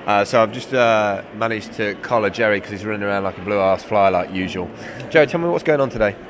So I've just managed to collar Jerry because he's running around like a blue-ass fly like usual. Jerry, tell me what's going on today.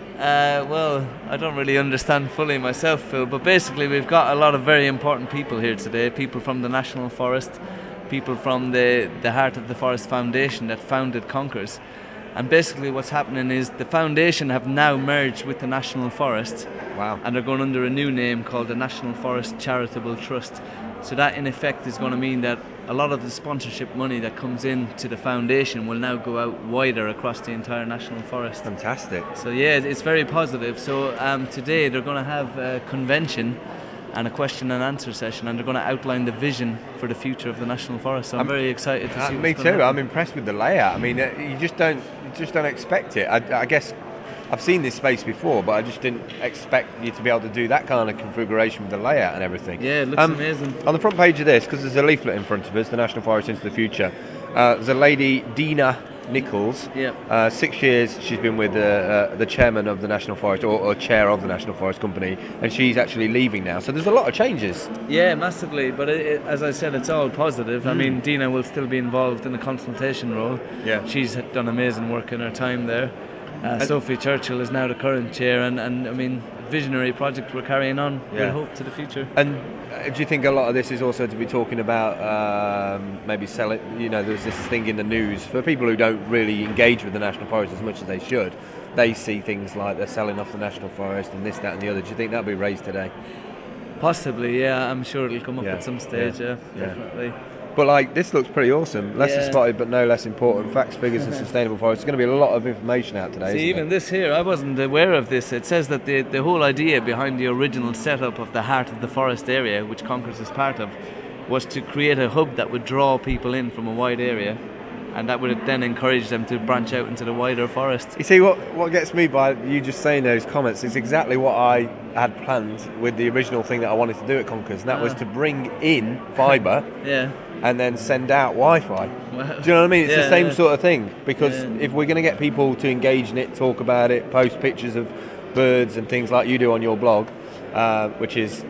Well, I don't really understand fully myself, Phil, but basically we've got a lot of very important people here today. People from the National Forest, people from the Heart of the Forest Foundation that founded Conkers. And basically what's happening is the foundation have now merged with the National Forest. Wow. And they're going under a new name called the National Forest Charitable Trust. So that in effect is going to mean that a lot of the sponsorship money that comes in to the foundation will now go out wider across the entire National Forest. Fantastic. So yeah, it's very positive. So today they're going to have a convention and a question and answer session, and they're going to outline the vision for the future of the National Forest. So I'm very excited to see. Me too. I'm impressed with the layout. I mean, you just don't expect it. I guess I've seen this space before, but I just didn't expect you to be able to do that kind of configuration with the layout and everything. Yeah, it looks amazing. On the front page of this, because there's a leaflet in front of us, the National Forest into the Future, there's a lady, Dina Nichols. Yeah. 6 years she's been with the chairman of the National Forest, or chair of the National Forest Company, and she's actually leaving now. So there's a lot of changes. Yeah, massively. But as I said, it's all positive. I mean, Dina will still be involved in the consultation role. Yeah. She's done amazing work in her time there. Sophie Churchill is now the current chair, and I mean, visionary project we're carrying on. Yeah. With hope to the future. And do you think a lot of this is also to be talking about maybe selling? You know, there's this thing in the news for people who don't really engage with the National Forest as much as they should. They see things like they're selling off the National Forest and this, that, and the other. Do you think that'll be raised today? Possibly, yeah. I'm sure it'll come up at some stage. Yeah, definitely. But like, this looks pretty awesome. Lesser spotted but no less important. Facts, figures and sustainable forests. There's going to be a lot of information out today. See, even this here, I wasn't aware of this. It says that the whole idea behind the original setup of the Heart of the Forest area, which Conkers is part of, was to create a hub that would draw people in from a wide area, and that would then encourage them to branch out into the wider forest. You see, what gets me by you just saying those comments is exactly what I had planned with the original thing that I wanted to do at Conkers, and that was to bring in fibre and then send out Wi-Fi. Wow. Do you know what I mean? It's the same sort of thing, because if we're going to get people to engage in it, talk about it, post pictures of birds and things like you do on your blog, which is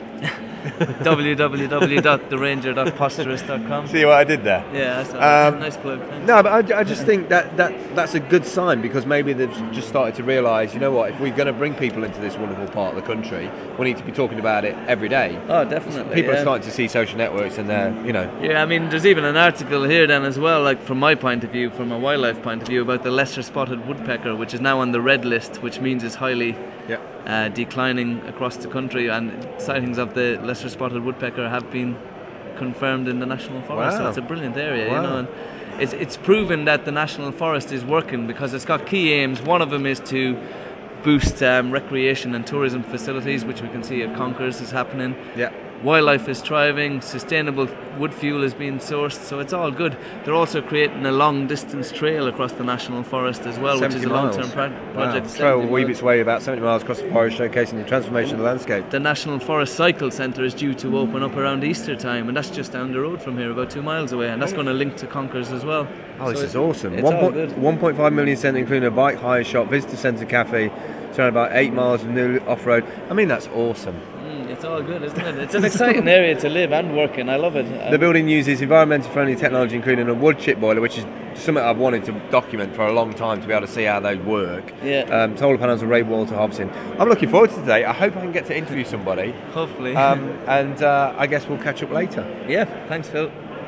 www.theranger.posterous.com. See what I did there? Yeah, that's nice plug. Thanks. No, but I just think that's a good sign, because maybe they've just started to realise, you know what, if we're going to bring people into this wonderful part of the country, we need to be talking about it every day. Oh, definitely. People are starting to see social networks, and they're, you know. Yeah, I mean, there's even an article here then as well, like from my point of view, from a wildlife point of view, about the lesser spotted woodpecker, which is now on the red list, which means it's highly declining across the country, and sightings of the lesser spotted woodpecker have been confirmed in the National Forest. Wow. So it's a brilliant area, Wow. you know. And it's proven that the National Forest is working, because it's got key aims. One of them is to boost recreation and tourism facilities, which we can see at Conkers is happening. Yeah. Wildlife is thriving, sustainable wood fuel is being sourced, so it's all good. They're also creating a long distance trail across the National Forest as well, which is a long-term project. Wow. Trail will weave its way about 70 miles across the forest, showcasing the transformation of the landscape. The National Forest Cycle Centre is due to open up around Easter time, and that's just down the road from here, about 2 miles away, and that's going to link to Conkers as well. Oh, this is awesome. It's all good. 1.5 million centre, including a bike hire shop, visitor centre cafe, around about 8 miles of new off-road. I mean, that's awesome. It's all good, isn't it? It's an exciting area to live and work in. I love it. The building uses environmentally friendly technology, including a wood chip boiler, which is something I've wanted to document for a long time, to be able to see how they work. Yeah. Solar panels and Ray Walter Hobson. I'm looking forward to today. I hope I can get to interview somebody. Hopefully. And I guess we'll catch up later. Yeah, thanks, Phil.